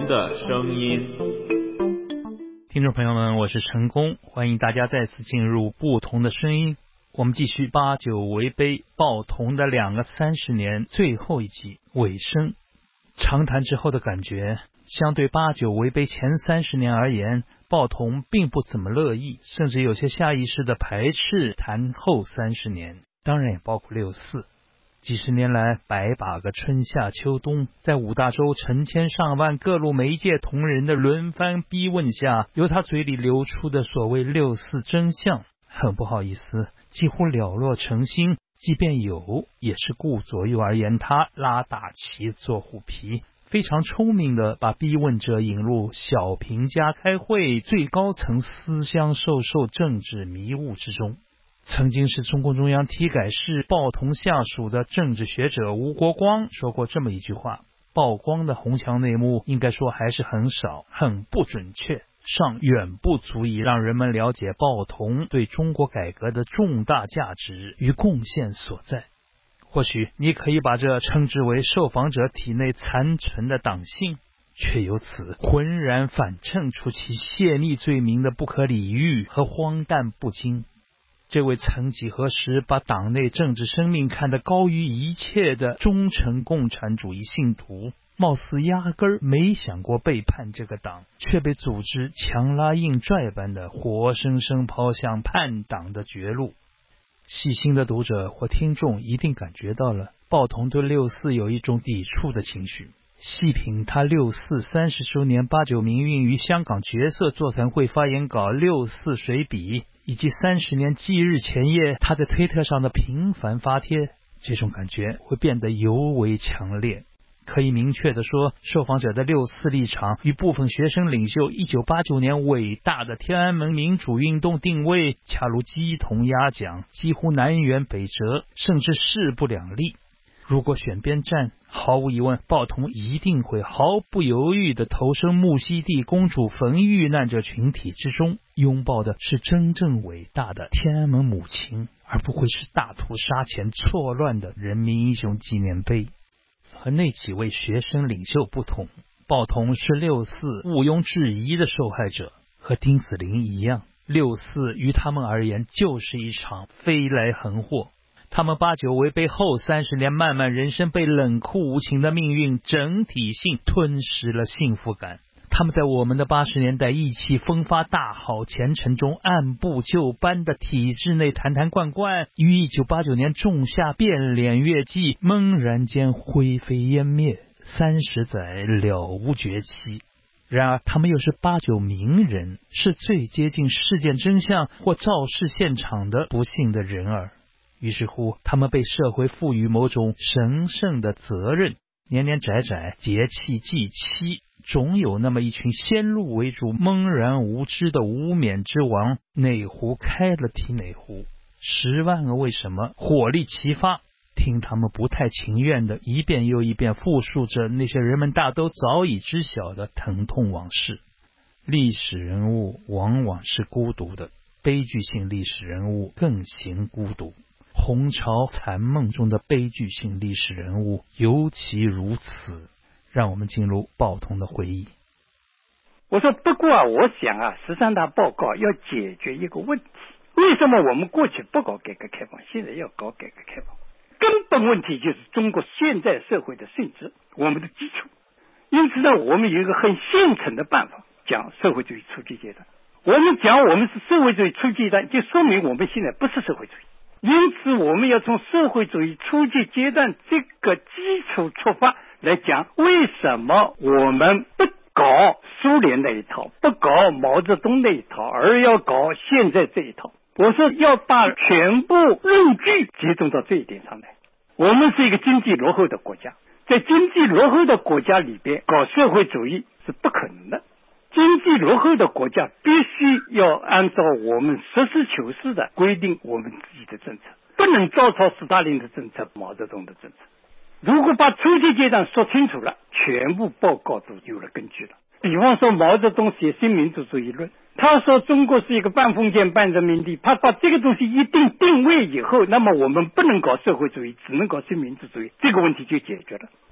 同的声音。 听众朋友们，我是陈功，欢迎大家再次进入不同的声音。我们继续89围杯报童的2个30年最后一集尾声。长谈之后的感觉，相对89围杯前30年而言，报童并不怎么乐意，甚至有些下意识的排斥谈后30年，当然也包括64。几十年来，百把个春夏秋冬，在五大洲成千上万各路媒介同仁的轮番逼问下，由他嘴里流出的所谓64真相，很不好意思，几乎了若成心，即便有，也是顾左右而言他，拉大旗做虎皮，非常聪明的把逼问者引入小平家开会，最高层私相授受政治迷雾之中。曾经是中共中央体改室报童下属的政治学者吴国光说过这么一句话：曝光的红墙内幕应该说还是很少，很不准确，尚远不足以让人们了解报童对中国改革的重大价值与贡献所在。或许你可以把这称之为受访者体内残存的党性，却由此浑然反衬出其泄密罪名的不可理喻和荒诞不经。这位曾几何时把党内政治生命看得高于一切的忠诚共产主义信徒，貌似压根儿没想过背叛这个党，却被组织强拉硬拽般的活生生抛向叛党的绝路。细心的读者或听众一定感觉到了，报童对64有一种抵触的情绪。细品他64 30周年89民运于香港角色座谈会发言稿64水笔，以及30年忌日前夜他在推特上的频繁发帖，这种感觉会变得尤为强烈。可以明确地说，受访者的64立场与部分学生领袖1989年伟大的天安门民主运动定位恰如鸡同鸭讲，几乎南辕北辙，甚至势不两立。如果选边站，毫无疑问，报童一定会毫不犹豫地投身木樨地公主坟遇难者群体之中，拥抱的是真正伟大的天安门母亲，而不会是大屠杀前错乱的人民英雄纪念碑。和那几位学生领袖不同，报童是64毋庸置疑的受害者，和丁子霖一样，64于他们而言就是一场飞来横祸。他们89围杯后30年漫漫人生被冷酷无情的命运整体性吞噬了幸福感。他们在我们的80年代意气风发大好前程中按部就班的体制内坛坛罐罐，于1989年仲夏变脸月季猛然间灰飞烟灭，30载了无绝期。然而他们又是89名人，是最接近事件真相或肇事现场的不幸的人儿。于是乎，他们被社会赋予某种神圣的责任，年年窄窄节气祭期，总有那么一群先入为主懵然无知的无冕之王，哪壶开了提哪壶，10万个为什么火力齐发，听他们不太情愿的一遍又一遍复述着那些人们大都早已知晓的疼痛往事。历史人物往往是孤独的，悲剧性历史人物更显孤独。红潮残梦中的悲剧性历史人物尤其如此。让我们进入报童的回忆。 我说不过我想13大报告要解决一个问题，为什么我们过去不搞改革开放，现在要搞改革开放？根本问题就是中国现在社会的性质，我们的基础。因此呢，我们有一个很现成的办法，讲社会主义初级阶段。我们讲我们是社会主义初级阶段，就说明我们现在不是社会主义。因此我们要从社会主义初级阶段这个基础出发来讲，为什么我们不搞苏联那一套，不搞毛泽东那一套，而要搞现在这一套？我说要把全部论据集中到这一点上来。我们是一个经济落后的国家，在经济落后的国家里边搞社会主义是不可能的。经济落后的国家必须要按照我们实事求是的规定我们自己的政策，不能照抄斯大林的政策、毛泽东的政策。如果把初级阶段说清楚了，全部报告都有了根据了。比方说毛泽东写新民主主义论，他说中国是一个半封建半人民地，他把这个东西一定位以后，那么我们不能搞社会主义，只能搞新民主主义，这个问题就解决了。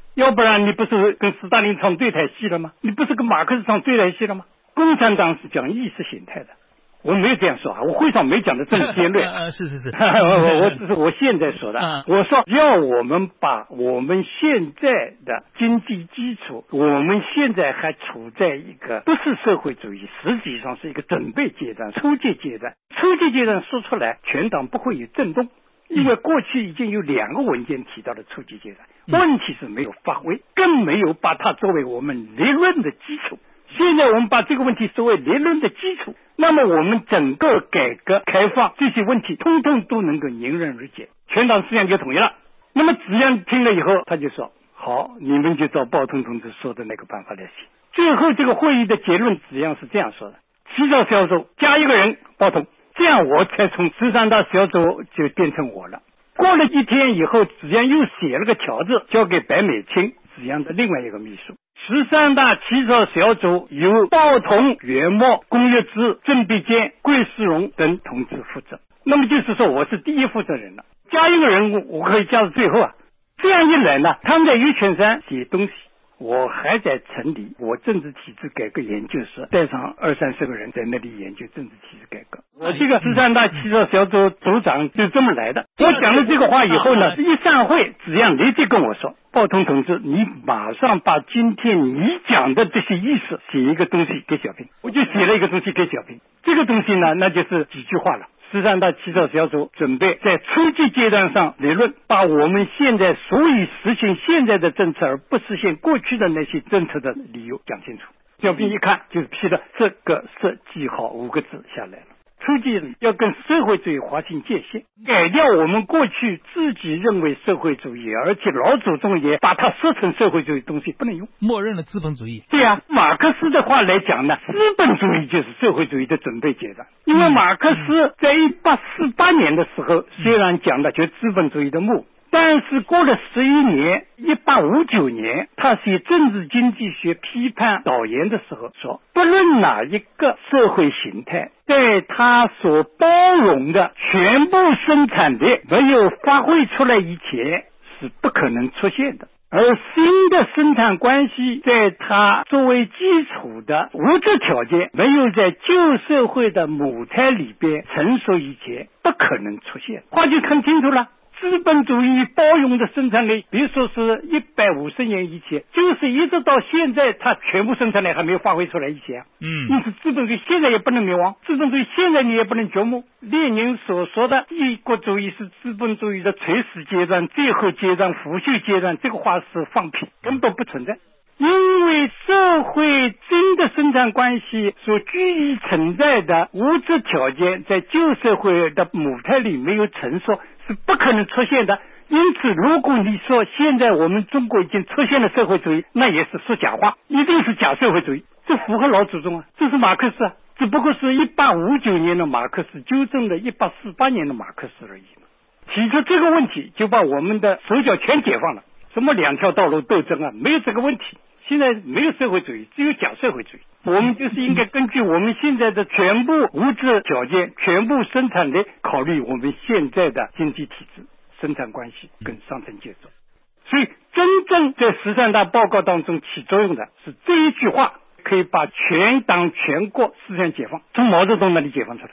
要不然你不是跟斯大林唱对台戏了吗？你不是跟马克思唱对台戏了吗？共产党是讲意识形态的，我没有这样说啊，我会上没讲的这么尖锐。 是我只是我现在说的。我说要我们把我们现在的经济基础，我们现在还处在一个不是社会主义，实际上是一个准备阶段、初级阶段。初级阶段说出来，全党不会有震动，因为过去已经有2个文件提到了初级阶段，问题是没有发挥，更没有把它作为我们理论的基础。现在我们把这个问题作为理论的基础，那么我们整个改革开放这些问题通通都能够迎刃而解，全党思想就统一了。那么子阳听了以后，他就说好，你们就照鲍同同志说的那个办法来写。最后这个会议的结论，子阳是这样说的：起草小组加1个人，鲍同，这样我才从13大小组就变成我了。过了1天以后，子阳又写了个条子交给白美清，子阳的另外一个秘书。13大起草小组由鲍同、袁默、龚月之、郑必坚、桂世荣等同志负责。那么就是说我是第一负责人了，加1个人我可以加到最后啊。这样一来呢，他们在玉泉山写东西，我还在城里，我政治体制改革研究室带上20-30个人在那里研究政治体制改革。我这个13大起草小组组长就这么来的。我讲了这个话以后呢，一散会，子阳立即跟我说，鲍同同志，你马上把今天你讲的这些意思写一个东西给小平。我就写了一个东西给小平。这个东西呢，那就是几句话了。13大起草小组准备在初级阶段上理论，把我们现在所以实行现在的政策而不实现过去的那些政策的理由讲清楚。小平一看就是批的这个是记好5个字下来了。初级要跟社会主义划清界限，改掉我们过去自己认为社会主义，而且老祖宗也把它说成社会主义东西不能用， 默认了资本主义。 对啊，马克思的话来讲呢，资本主义就是社会主义的准备阶段。因为马克思在1848年的时候虽然讲的就资本主义的目，但是过了11年，1859年，他写政治经济学批判导言的时候说，不论哪一个社会形态，在他所包容的全部生产力没有发挥出来以前是不可能出现的，而新的生产关系在它作为基础的物质条件没有在旧社会的母胎里边成熟以前不可能出现。话就很清楚了，资本主义包容的生产力，比如说是150年以前，就是一直到现在它全部生产力还没有发挥出来以前。因此资本主义现在也不能灭亡，资本主义现在你也不能掘墓。列宁所说的帝国主义是资本主义的垂死阶段、最后阶段、腐朽阶段，这个话是放屁，根本不存在。因为社会真的生产关系所居于存在的物质条件在旧社会的母胎里没有成熟，是不可能出现的。因此如果你说现在我们中国已经出现了社会主义，那也是说假话，一定是假社会主义，这符合老祖宗啊，这是马克思啊，只不过是1859年的马克思纠正了1848年的马克思而已嘛。提出这个问题就把我们的手脚全解放了，什么2条道路斗争啊，没有这个问题。现在没有社会主义，只有假社会主义。我们就是应该根据我们现在的全部物质条件、全部生产力，考虑我们现在的经济体制、生产关系跟上层阶层。所以真正在13大报告当中起作用的是这一句话，可以把全党全国思想解放，从毛泽东那里解放出来。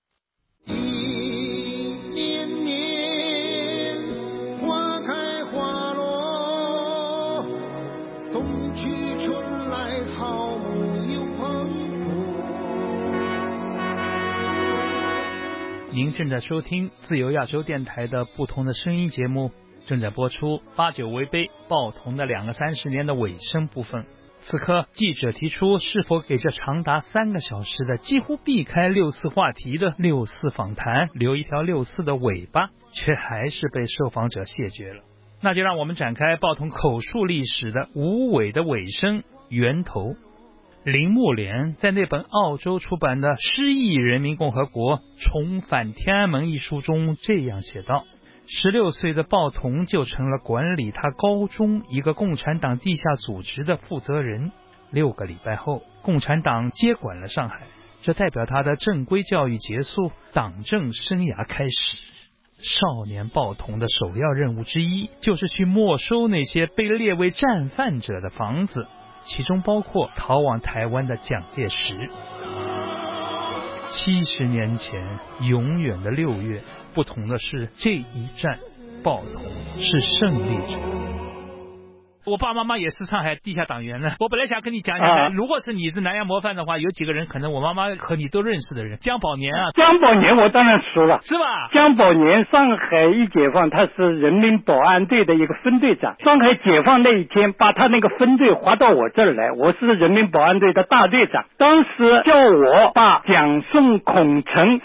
您正在收听自由亚洲电台的不同的声音节目，正在播出89围碑鲍同的2个30年的尾声部分。此刻记者提出是否给这长达3个小时的几乎避开6·4话题的6·4访谈留一条6·4的尾巴，却还是被受访者谢绝了。那就让我们展开鲍同口述历史的无尾的尾声源头。林木莲在那本澳洲出版的《失忆人民共和国重返天安门》一书中这样写道：16岁的鲍同就成了管理他高中一个共产党地下组织的负责人。6个礼拜后，共产党接管了上海，这代表他的正规教育结束，党政生涯开始。 少年报童的首要任务之一，就是去没收那些被列为战犯者的房子，其中包括逃往台湾的蒋介石。70年前，永远的6月，不同的是，这一战，报童是胜利者。我爸爸妈妈也是上海地下党员呢。我本来想跟你讲讲，如果是你是南洋模范的话，有几个人可能我妈妈和你都认识的人。江宝年啊， 江宝年我当然熟了， 是吧？ 江宝年上海一解放，他是人民保安队的一个分队长。上海解放那一天，把他那个分队划到我这儿来，我是人民保安队的大队长。当时叫我把蒋宋孔陈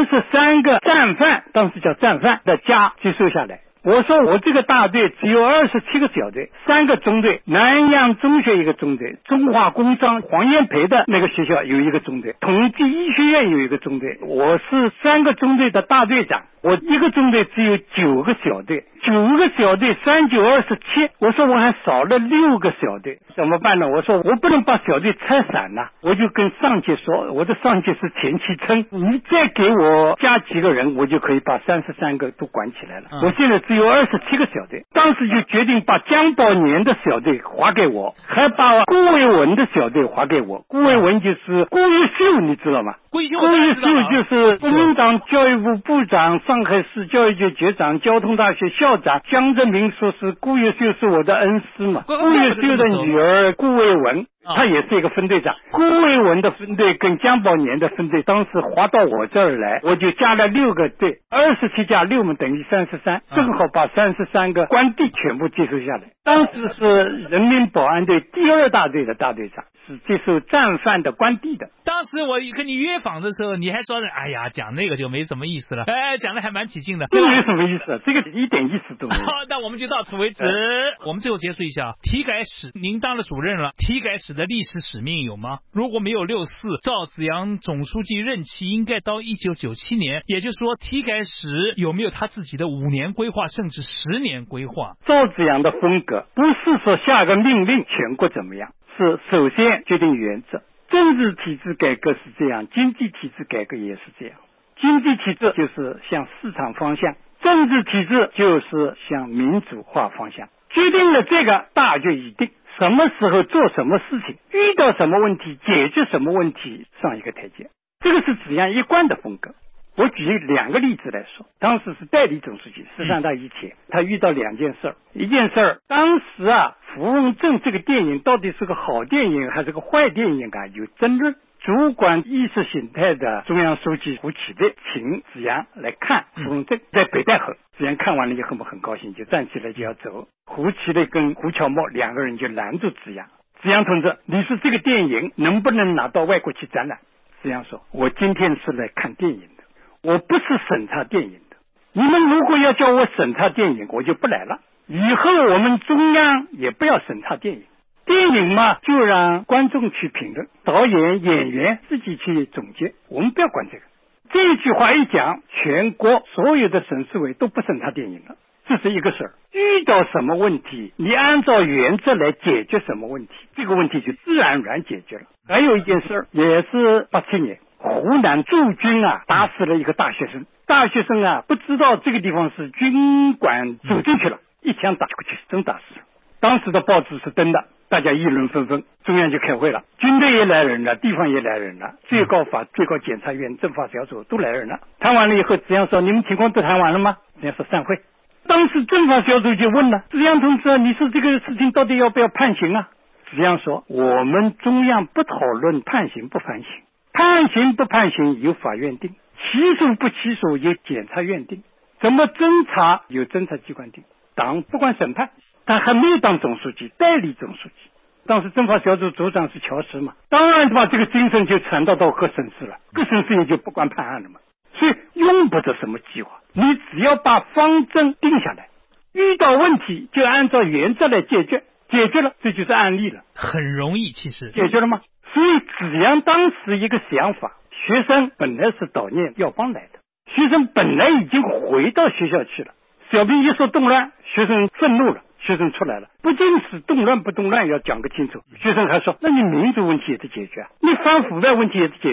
33个战犯，当时叫战犯的家接收下来。我说我这个大队只有27个小队，3个中队，南洋中学一个中队，中华工商黄炎培的那个学校有一个中队，统计医学院有一个中队，我是3个中队的大队长。我一个中队只有9个小队，9个小队3927，我说我还少了6个小队，怎么办呢？我说我不能把小队拆散了，我就跟上级说，我的上级是钱其琛，你再给我加几个人，我就可以把33个都管起来了。我现在只有27个小队，当时就决定把江宝年的小队划给我，还把顾维文的小队划给我。顾维文就是顾玉秀，你知道吗？顾玉秀就是国民党教育部部长，上海市教育局局长，交通大学校长。江泽民说是顾玉秀是我的恩师嘛。顾玉秀的女儿顾维文，他也是一个分队长。顾维文的分队跟江宝年的分队当时划到我这儿来，我就加了6个队，27加6嘛等于33，正好把33个官地全部接收下来。当时是人民保安队第2大队的大队长，是接受战犯的官地的。 当时我跟你约访的时候，你还说哎呀讲那个就没什么意思了，讲的还蛮起劲的。 这没什么意思，这个一点意思都没有。 那我们就到此为止。我们最后结束一下，体改史您当了主任了，体改史的历史使命有吗？如果没有64，赵紫阳总书记任期应该到1997年，也就是说体改史有没有他自己的5年规划甚至10年规划？ 赵紫阳的风格不是说下个命令全国怎么样，是首先决定原则。政治体制改革是这样，经济体制改革也是这样。经济体制就是向市场方向，政治体制就是向民主化方向。决定了这个，大局已定，什么时候做什么事情，遇到什么问题解决什么问题，上一个台阶。这个是紫阳一贯的风格。我举2个例子来说，当时是代理总书记13大以前，他遇到2件事。一件事，当时芙蓉镇这个电影到底是个好电影还是个坏电影有争论。主管意识形态的中央书记胡启立请紫阳来看芙蓉镇，在北戴河。紫阳看完了以后很高兴，就站起来就要走。胡启立跟胡乔木2个人就拦住紫阳，紫阳同志，你说这个电影能不能拿到外国去展览？紫阳说，我今天是来看电影的，我不是审查电影的，你们如果要叫我审查电影，我就不来了。以后我们中央也不要审查电影，电影嘛就让观众去评论，导演演员自己去总结，我们不要管这个。这句话一讲，全国所有的省市委都不审查电影了，这是一个事儿。遇到什么问题，你按照原则来解决什么问题，这个问题就自然而然解决了。还有一件事儿，也是87年湖南驻军打死了一个大学生，大学生不知道这个地方是军管走进去了，一枪打过去，真打死了。当时的报纸是登的，大家议论纷纷，中央就开会了，军队也来人了，地方也来人了，最高法、最高检察院、政法小组都来人了。谈完了以后，紫阳说，你们情况都谈完了吗？紫阳说散会。当时政法小组就问了，紫阳同志，你说这个事情到底要不要判刑啊？紫阳说，我们中央不讨论判刑不判刑，判刑不判刑由法院定，起诉不起诉由检察院定，怎么侦查由侦查机关定，党不管审判。他还没有当总书记，代理总书记。当时政法小组组长是乔石嘛，当然把这个精神就传到各省市了，各省市也就不管判案了嘛。所以用不着什么计划，你只要把方针定下来，遇到问题就按照原则来解决，解决了这就是案例了， 很容易，其实解决了吗？所以紫阳当时一个想法，学生本来是悼念耀邦来的，学生本来已经回到学校去了，小平一说动乱，学生愤怒了，学生出来了，不仅是动乱不动乱要讲个清楚。学生还说，那你民主问题也得解决，你反腐败问题也得解决。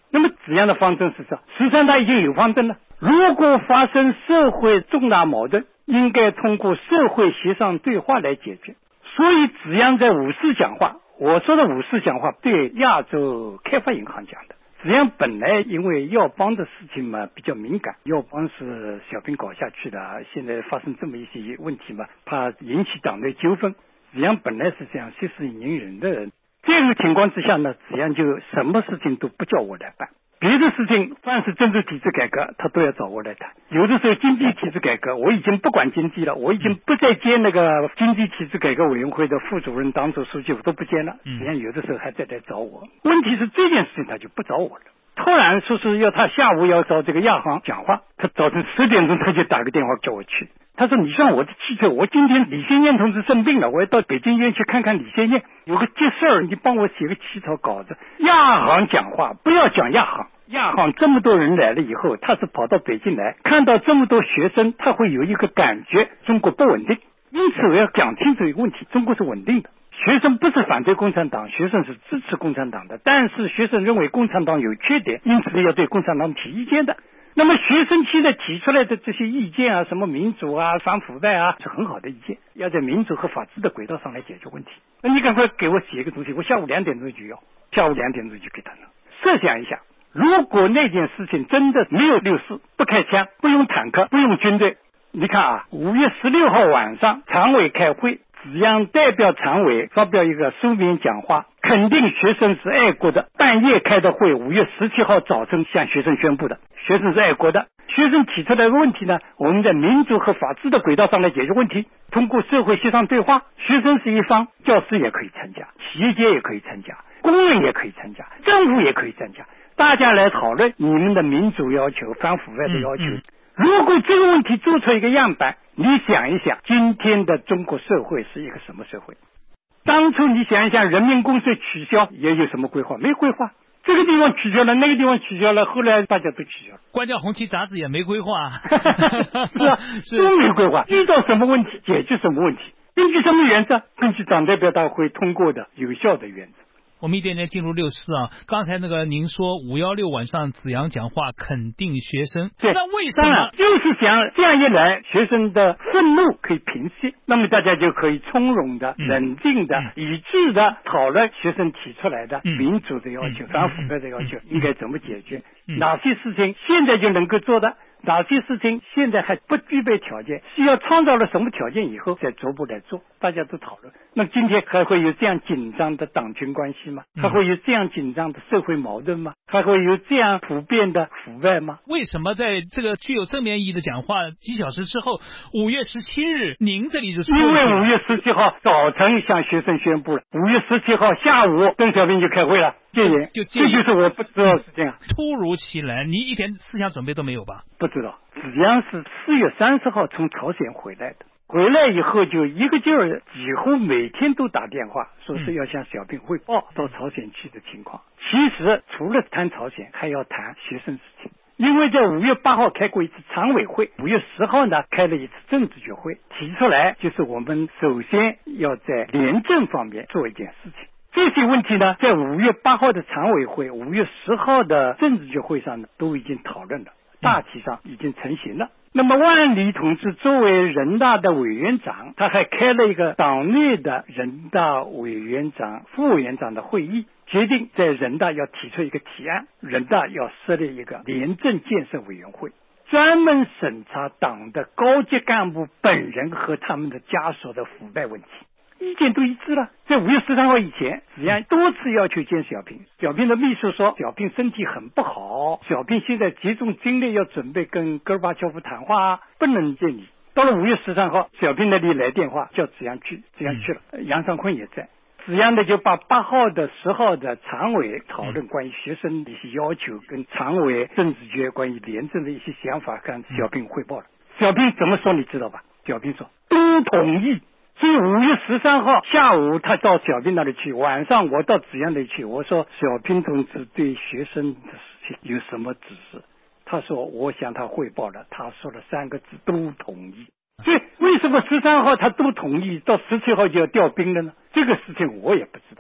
那么子阳的方针是什么？13大已经有方针了，如果发生社会重大矛盾，应该通过社会协商对话来解决。所以子阳在54讲话，我说的54讲话对亚洲开发银行讲的。子阳本来因为耀邦的事情嘛比较敏感，耀邦是小平搞下去的，现在发生这么一些问题嘛，怕引起党内纠纷。子阳本来是这样息事宁人的人，这个情况之下呢，子阳就什么事情都不叫我来办。别的事情，凡是政治体制改革，他都要找我来谈。有的时候经济体制改革，我已经不管经济了，我已经不再接那个经济体制改革委员会的副主任、党组书记，我都不接了。实际上有的时候还在来找我。问题是这件事情他就不找我了。突然说是要他下午要找这个亚行讲话，他早晨10点钟他就打个电话叫我去。他说：“你上我的汽车，我今天李先念同志生病了，我要到北京医院去看看李先念，有个急事儿，你帮我写个起草稿子。亚行讲话不要讲亚行，亚行这么多人来了以后，他是跑到北京来，看到这么多学生，他会有一个感觉，中国不稳定。因此我要讲清楚一个问题，中国是稳定的。学生不是反对共产党，学生是支持共产党的，但是学生认为共产党有缺点，因此要对共产党提意见的。那么学生现在提出来的这些意见啊，什么民主啊、反腐败啊，是很好的意见，要在民主和法治的轨道上来解决问题。那你赶快给我写一个东西，我下午2点钟就要，下午2点钟就给他了。设想一下，如果那件事情真的没有6·4，不开枪，不用坦克，不用军队，你看啊，5月16号晚上常委开会，子阳代表常委发表一个书面讲话，肯定学生是爱国的。半夜开的会，5月17号早晨向学生宣布的，学生是爱国的。学生提出来的问题呢，我们在民主和法治的轨道上来解决问题，通过社会协商对话。学生是一方，教师也可以参加，企业界也可以参加，工人也可以参加，政府也可以参加，大家来讨论你们的民主要求、反腐败的要求。如果这个问题做出一个样板，你想一想，今天的中国社会是一个什么社会？当初你想一想，人民公社取消也有什么规划？没规划。这个地方取消了，那个地方取消了，后来大家都取消了。 关掉红旗杂志也没规划， 是啊，都没规划。遇到什么问题解决什么问题，根据什么原则？根据党代表大会通过的有效的原则。 我们一点点进入6·4啊，刚才那个您说5·16晚上子阳讲话肯定学生， 对， 那为什么？ 就是想这样一来，学生的愤怒可以平息，那么大家就可以从容的、冷静的、理智的讨论学生提出来的民主的要求、反腐败的要求应该怎么解决，哪些事情现在就能够做的，哪些事情现在还不具备条件，需要创造了什么条件以后再逐步来做，大家都讨论。那今天还会有这样紧张的党军关系吗？还会有这样紧张的社会矛盾吗？还会有这样普遍的腐败吗？ 为什么在这个具有正面意义的讲话几小时之后，5月17日您这里就因为5月17号早晨向学生宣布了，5月17号下午邓小平就开会了，这就是我不知道的事情啊！ 突如其来，你一点思想准备都没有吧？ 不知道，子阳是4月30号从朝鲜回来的，回来以后就一个劲儿，几乎每天都打电话，说是要向小平汇报到朝鲜去的情况。其实除了谈朝鲜，还要谈学生事情。因为在5月8号开过一次常委会，5月10号呢开了一次政治局会，提出来就是我们首先要在廉政方面做一件事情。这些问题呢，在5月8号的常委会、5月10号的政治局会上呢，都已经讨论了，大体上已经成型了。那么万里同志作为人大的委员长，他还开了一个党内的人大委员长、副委员长的会议，决定在人大要提出一个提案，人大要设立一个廉政建设委员会，专门审查党的高级干部本人和他们的家属的腐败问题。意见都一致了。在5月13号以前，子阳多次要求见小平，小平的秘书说小平身体很不好，小平现在集中精力要准备跟戈尔巴乔夫谈话，不能见你。到了5月13号，小平那里来电话叫子阳去，子阳去了，杨尚昆也在。子阳呢就把8号的10号的常委讨论关于学生的一些要求跟常委政治局关于廉政的一些想法跟小平汇报了。小平怎么说你知道吧？小平说都同意。所以5月13号下午他到小平那里去，晚上我到子阳那里去，我说小平同志对学生的事情有什么指示？他说我向他汇报了，他说了3个字都同意。所以为什么13号他都同意，到17号就要调兵了呢？这个事情我也不知道。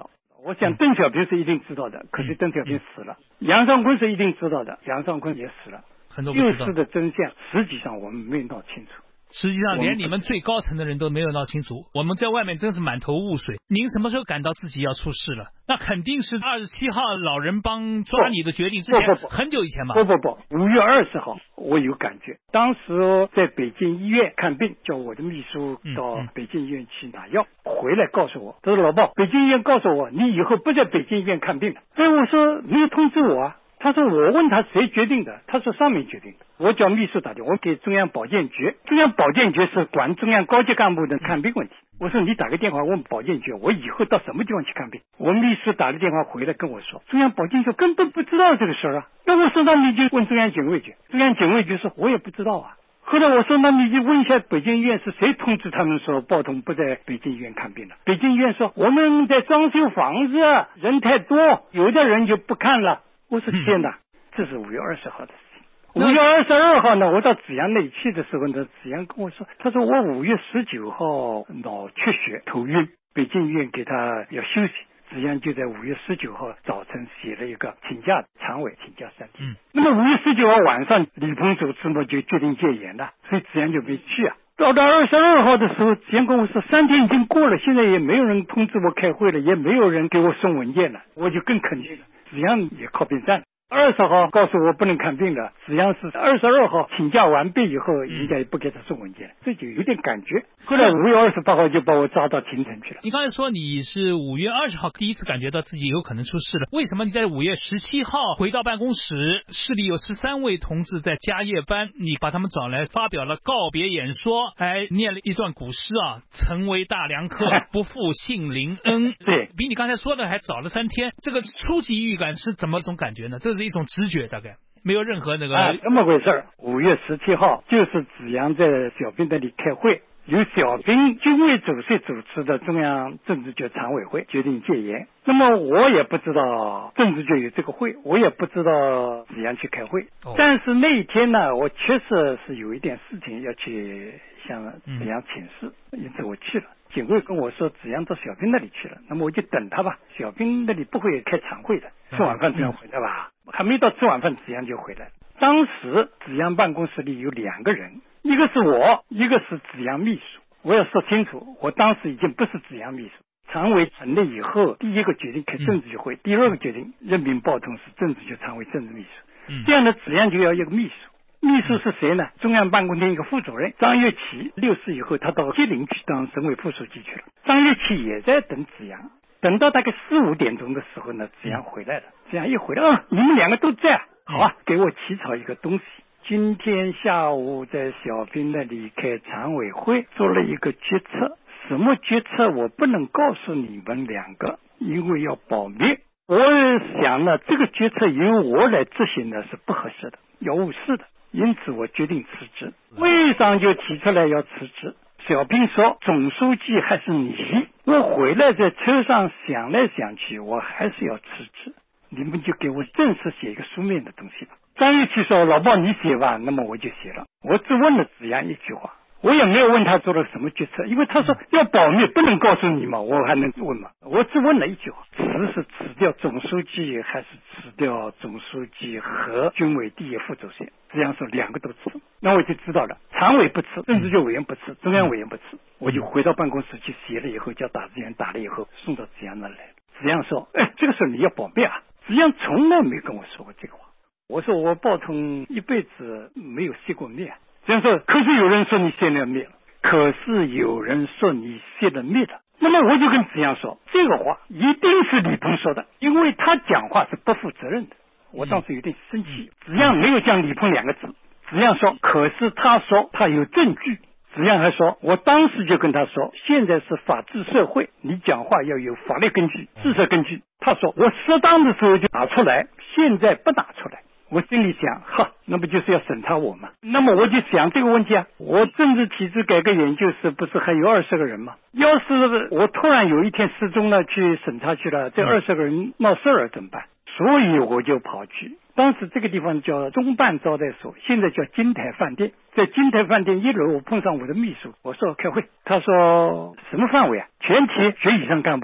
我想邓小平是一定知道的，可是邓小平死了。杨尚昆是一定知道的，杨尚昆也死了。 很多不知道。 这事的真相，实际上我们没闹清楚。 实际上连你们最高层的人都没有闹清楚，我们在外面真是满头雾水。您什么时候感到自己要出事了？那肯定是27号老人帮抓你的决定之前，很久以前吧。 不，5月20号我有感觉。当时在北京医院看病，叫我的秘书到北京医院去拿药，回来告诉我，他说老鲍，北京医院告诉我你以后不在北京医院看病了。我说没有通知我啊。他说我问他谁决定的，他说上面决定的。我叫秘书打电话，我给中央保健局，中央保健局是管中央高级干部的看病问题。我说你打个电话问保健局，我以后到什么地方去看病？我秘书打了电话回来跟我说，中央保健局根本不知道这个事儿啊。那我说那你就问中央警卫局，中央警卫局说我也不知道啊。后来我说那你就问一下北京医院是谁通知他们说鲍同不在北京医院看病了。北京医院说我们在装修房子，人太多，有的人就不看了。我说天哪，这是5月20号的事情。5月22号呢，我到子阳那里去的时候呢，子阳跟我说，他说我5月19号脑缺血头晕，北京医院给他要休息。子阳就在5月19号早晨写了一个请假，常委请假3天。那么5月19号晚上，李鹏主持嘛就决定戒严了，所以子阳就没去啊。到22号的时候，子阳跟我说3天已经过了，现在也没有人通知我开会了，也没有人给我送文件了，我就更肯定了。子阳也靠边站，20号告诉我不能看病了，子阳是22号请假完毕以后，人家也不给他送文件，这就有点感觉。后来5月28号就把我抓到秦城去了。 你刚才说你是5月20号第一次感觉到自己有可能出事了，为什么你在5月17号回到办公室，市里有13位同志在加夜班，你把他们找来发表了告别演说，还念了一段古诗啊，曾为大梁客，不负杏林恩。 对， 比你刚才说的还早了3天。这个初级预感是怎么种感觉呢？这是一种直觉，大概没有任何那个这么回事。5月17号就是子阳在小平那里开会，由小平军委主席主持的中央政治局常委会决定戒严。那么我也不知道政治局有这个会，我也不知道子阳去开会。但是那一天呢，我确实是有一点事情要去向子阳请示，因此我去了。警卫跟我说子阳到小平那里去了，那么我就等他吧，小平那里不会开常会的，吃晚饭这样回来吧。还没到吃晚饭，子阳就回来了。当时子阳办公室里有2个人，一个是我，一个是子阳秘书。我要说清楚，我当时已经不是子阳秘书。常委成立以后，第一个决定开政治局会，第二个决定任命鲍同是政治局常委政治秘书。这样的子阳就要一个秘书。秘书是谁呢？中央办公厅一个副主任张跃起，60以后他到吉林去当省委副书记去了。张跃起也在等子阳，等到大概4、5点钟的时候呢，子阳回来了。子阳一回来，你们2个都在啊，好啊，给我起草一个东西。今天下午在小平那里开常委会，做了一个决策，什么决策我不能告诉你们2个，因为要保密。我想呢，这个决策由我来执行呢是不合适的，要误事的。因此我决定辞职。会上就提出来要辞职。小平说总书记还是你。我回来在车上想来想去，我还是要辞职。你们就给我正式写一个书面的东西吧。张跃起说老鲍你写吧，那么我就写了。我只问了子阳一句话，我也没有问他做了什么决策，因为他说要保密，不能告诉你嘛，我还能问吗？我只问了一句话，辞是辞掉总书记还是辞掉总书记和军委第一副主席？这样说2个都辞，那我就知道了，常委不辞，政治局委员不辞，中央委员不辞。我就回到办公室去写了以后，叫打字员打了以后送到子阳那来。子阳说这个事你要保密啊。子阳从来没跟我说过这个话。我说我鲍同一辈子没有熄过灭。这样说，可是有人说你熄了灭了，可是有人说你熄了灭了。那么我就跟子阳说，这个话一定是李鹏说的，因为他讲话是不负责任的。我当时有点生气，子阳没有讲李鹏2个字。子阳说，可是他说他有证据。子阳还说，我当时就跟他说，现在是法治社会，你讲话要有法律根据、事实根据。他说我适当的时候就拿出来，现在不拿出来。我心里想，那不就是要审查我吗？那么我就想这个问题啊，我政治体制改革研究室不是还有20个人吗？要是我突然有一天失踪了，去审查去了，这20个人闹事儿怎么办？所以我就跑去，当时这个地方叫中办招待所，现在叫金台饭店。在金台饭店1楼，我碰上我的秘书，我说开会，他说什么范围啊？全体学以上干部。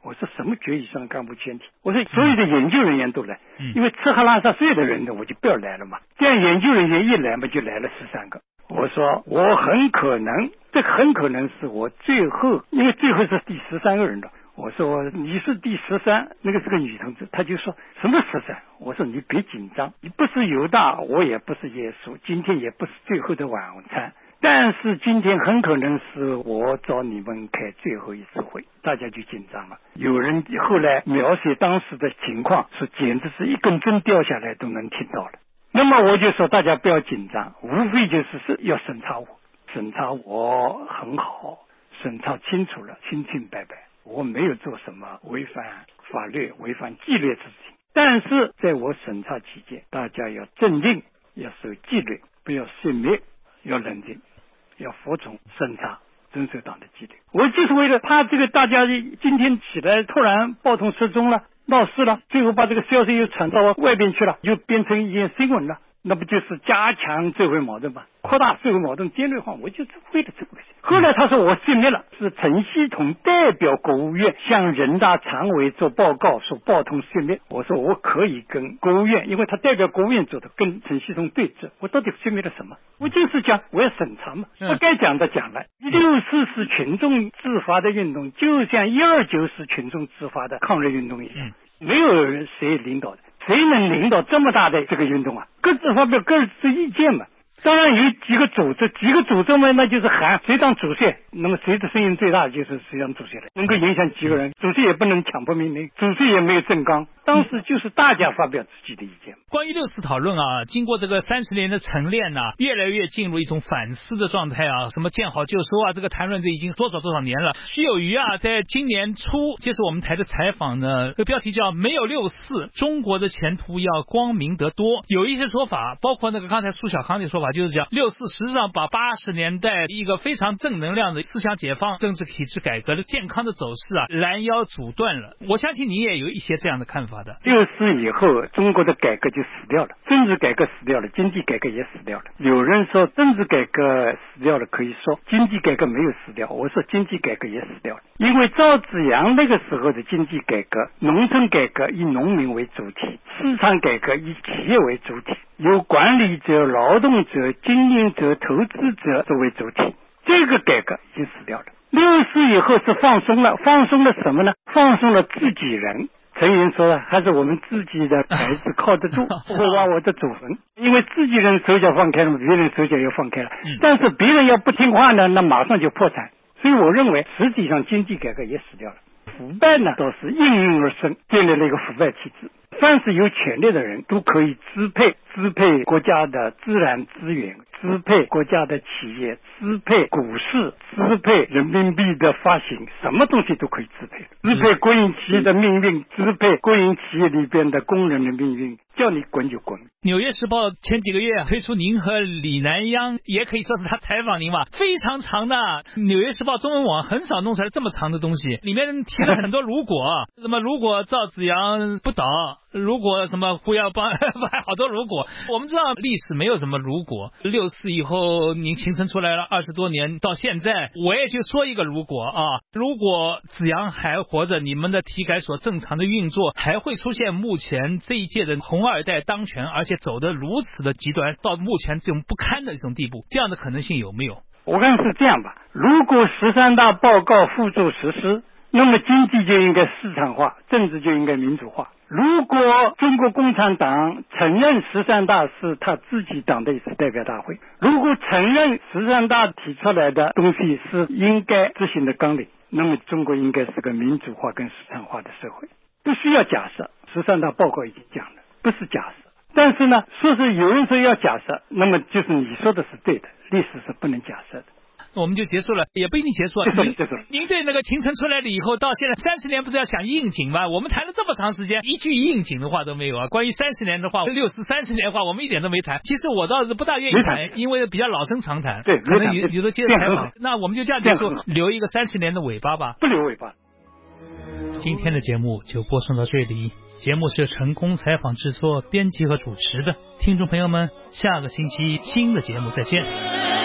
我说什么决议上干部全体？我说所有的研究人员都来，因为吃喝拉撒睡的人呢，我就不要来了嘛。这样研究人员一来嘛，就来了13个。我说我很可能，这很可能是我最后，因为最后是第13个人了。我说你是第13，那个是个女同志，她就说什么13？我说你别紧张，你不是犹大，我也不是耶稣，今天也不是最后的晚餐。但是今天很可能是我找你们开最后一次会，大家就紧张了。有人后来描写当时的情况，说简直是一根针掉下来都能听到了。那么我就说大家不要紧张，无非就是要审查我，审查我很好，审查清楚了，清清白白，我没有做什么违反法律、违反纪律的事情。但是在我审查期间，大家要镇定，要守纪律，不要熄灭，要冷静，要服从审查，遵守党的纪律。我就是为了怕这个大家今天起来突然报童失踪了，闹事了，最后把这个消息又传到外边去了，又变成一件新闻了，那不就是加强社会矛盾吗？扩大社会矛盾尖锐化，我就是为了这个事。后来他说我熄灭了，是陈锡同代表国务院向人大常委做报告，说报童熄灭。我说我可以跟国务院，因为他代表国务院做的，跟陈锡同对峙。我到底熄灭了什么？我就是讲我要审查嘛，不该讲的讲了。64是群众自发的运动，就像129是群众自发的抗日运动一样，没有人谁领导的，谁能领导这么大的这个运动啊？各自发表各自意见嘛。当然有几个组织嘛，那就是喊谁当主席，那么谁的声音最大就是谁当主席了，能够影响几个人，主席也不能强迫命令，主席也没有正纲，当时就是大家发表自己的意见。 关于6·4讨论啊，经过这个30年的陈练啊，越来越进入一种反思的状态啊，什么见好就收啊，这个谈论这已经多少年了。徐有余啊，在今年初接受我们台的采访呢，这个标题叫没有6·4，中国的前途要光明得多。有一些说法，包括那个刚才苏小康的说法，就是讲6·4实际上把80年代一个非常正能量的思想解放、政治体制改革的健康的走势啊，拦腰阻断了。我相信你也有一些这样的看法的。 64以后，中国的改革就死掉了，政治改革死掉了，经济改革也死掉了。有人说政治改革死掉了，可以说经济改革没有死掉。我说经济改革也死掉了，因为赵紫阳那个时候的经济改革，农村改革以农民为主体，市场改革以企业为主体，由管理者、劳动者、经营者、投资者作为主体，这个改革已经死掉了。64以后是放松了什么呢？放松了自己人。陈云说了，还是我们自己的牌子靠得住，不会挖我的祖坟。因为自己人手脚放开了，别人手脚也放开了。但是别人要不听话呢，那马上就破产。所以我认为，实际上经济改革也死掉了。腐败呢，倒是应运而生，建立了一个腐败体制。凡是有权利的人都可以支配国家的自然资源，支配国家的企业，支配股市，支配人民币的发行，什么东西都可以支配，支配国营企业的命运，支配国营企业里边的工人的命运，叫你滚就滚。 纽约时报前几个月推出您和李南央，也可以说是他采访您吧，非常长的。纽约时报中文网很少弄出来这么长的东西，里面提了很多如果，什么如果赵紫阳不倒，如果什么胡耀邦，还好多如果。我们知道历史没有什么如果，64以后您形成出来了20多年，到现在我也就说一个如果啊，如果紫阳还活着，你们的体改所正常的运作，还会出现目前这一届的红二代当权，而且走得如此的极端，到目前这种不堪的这种地步，这样的可能性有没有？ 我看是这样吧，如果13大报告付诸实施，那么经济就应该市场化，政治就应该民主化。如果中国共产党承认13大是他自己党的一次代表大会，如果承认13大提出来的东西是应该执行的纲领，那么中国应该是个民主化跟市场化的社会。不需要假设，13大报告已经讲了，不是假设。但是呢，说是有人说要假设，那么就是你说的是对的，历史是不能假设的。 我们就结束了，也不一定结束了。您对那个秦城出来了以后，到现在30年不是要想应景吗？我们谈了这么长时间，一句应景的话都没有啊。关于30年的话，30年的话，我们一点都没谈。其实我倒是不大愿意谈，因为比较老生常谈。 对， 可能有的接着采访。那我们就这样结束，留一个30年的尾巴吧。 不留尾巴。 今天的节目就播送到这里。节目是成功采访制作、编辑和主持的。听众朋友们，下个星期新的节目再见。